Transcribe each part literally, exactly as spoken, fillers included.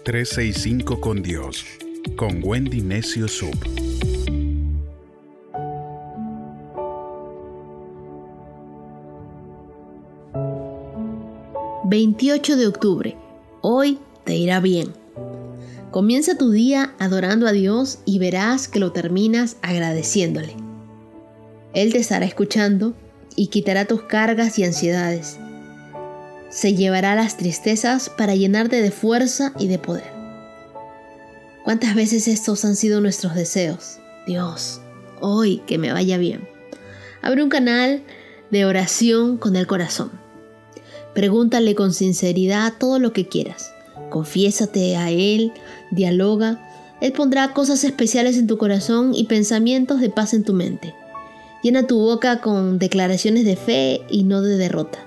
trescientos sesenta y cinco con Dios, con Wendy Necio Sub. veintiocho de octubre. Hoy te irá bien. Comienza tu día adorando a Dios y verás que lo terminas agradeciéndole. Él te estará escuchando y quitará tus cargas y ansiedades. Se llevará las tristezas para llenarte de fuerza y de poder. ¿Cuántas veces estos han sido nuestros deseos? Dios, hoy que me vaya bien. Abre un canal de oración con el corazón. Pregúntale con sinceridad todo lo que quieras. Confiésate a Él, dialoga. Él pondrá cosas especiales en tu corazón y pensamientos de paz en tu mente. Llena tu boca con declaraciones de fe y no de derrota.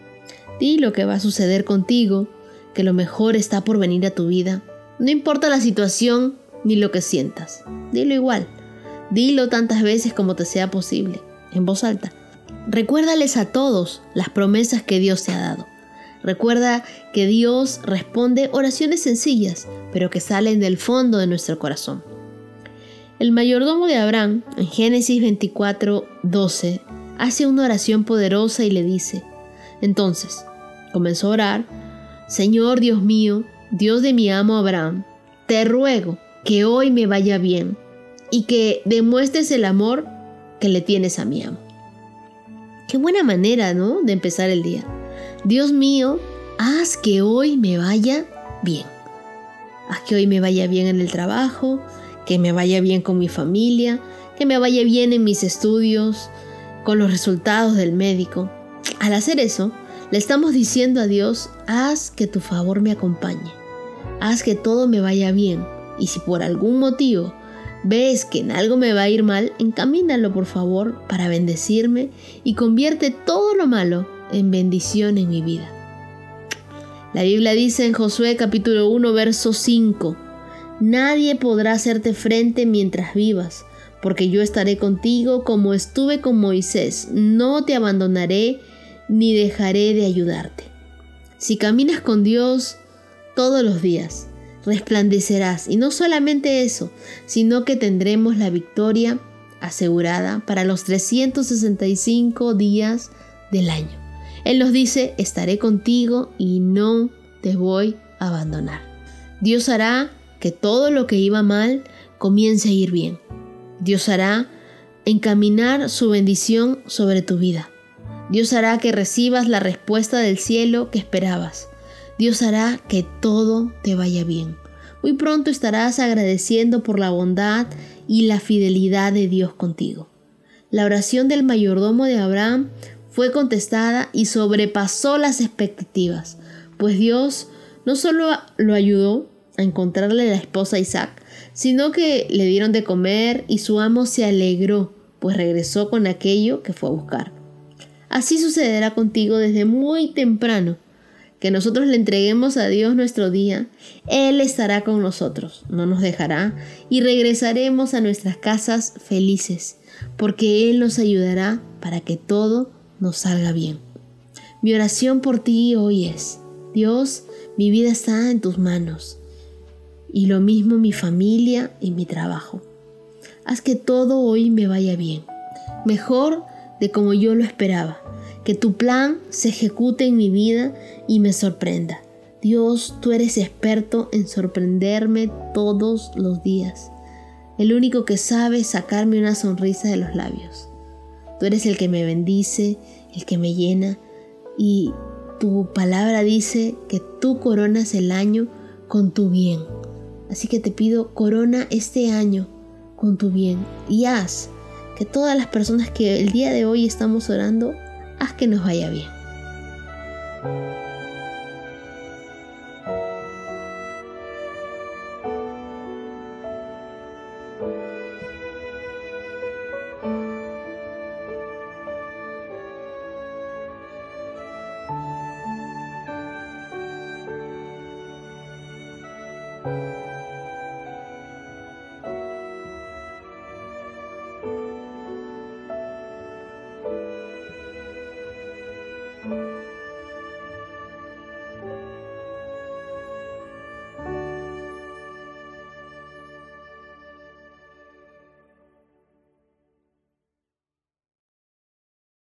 Di lo que va a suceder contigo, que lo mejor está por venir a tu vida. No importa la situación ni lo que sientas. Dilo igual. Dilo tantas veces como te sea posible, en voz alta. Recuérdales a todos las promesas que Dios te ha dado. Recuerda que Dios responde oraciones sencillas, pero que salen del fondo de nuestro corazón. El mayordomo de Abraham, en Génesis veinticuatro, doce, hace una oración poderosa y le dice: entonces, comenzó a orar: Señor Dios mío, Dios de mi amo Abraham, te ruego que hoy me vaya bien y que demuestres el amor que le tienes a mi amo. Qué buena manera, ¿no?, de empezar el día. Dios mío, haz que hoy me vaya bien. Haz que hoy me vaya bien en el trabajo, que me vaya bien con mi familia, que me vaya bien en mis estudios, con los resultados del médico. Al hacer eso, le estamos diciendo a Dios: haz que tu favor me acompañe. Haz que todo me vaya bien. Y si por algún motivo ves que en algo me va a ir mal, encamínalo por favor para bendecirme y convierte todo lo malo en bendición en mi vida. La Biblia dice en Josué capítulo uno, verso cinco: nadie podrá hacerte frente mientras vivas, porque yo estaré contigo como estuve con Moisés. No te abandonaré ni dejaré de ayudarte. Si caminas con Dios todos los días, resplandecerás, y no solamente eso, sino que tendremos la victoria asegurada para los trescientos sesenta y cinco días del año. Él nos dice: estaré contigo y no te voy a abandonar. Dios hará que todo lo que iba mal comience a ir bien. Dios hará encaminar su bendición sobre tu vida. Dios hará que recibas la respuesta del cielo que esperabas. Dios hará que todo te vaya bien. Muy pronto estarás agradeciendo por la bondad y la fidelidad de Dios contigo. La oración del mayordomo de Abraham fue contestada y sobrepasó las expectativas, pues Dios no solo lo ayudó a encontrarle la esposa a Isaac, sino que le dieron de comer y su amo se alegró, pues regresó con aquello que fue a buscar. Así sucederá contigo desde muy temprano. Que nosotros le entreguemos a Dios nuestro día, Él estará con nosotros, no nos dejará y regresaremos a nuestras casas felices, porque Él nos ayudará para que todo nos salga bien. Mi oración por ti hoy es: Dios, mi vida está en tus manos, y lo mismo mi familia y mi trabajo. Haz que todo hoy me vaya bien, mejor de como yo lo esperaba. Que tu plan se ejecute en mi vida y me sorprenda. Dios, tú eres experto en sorprenderme todos los días. El único que sabe sacarme una sonrisa de los labios. Tú eres el que me bendice, el que me llena. Y tu palabra dice que tú coronas el año con tu bien. Así que te pido, corona este año con tu bien. Y haz que todas las personas que el día de hoy estamos orando, haz que nos vaya bien. Thank you.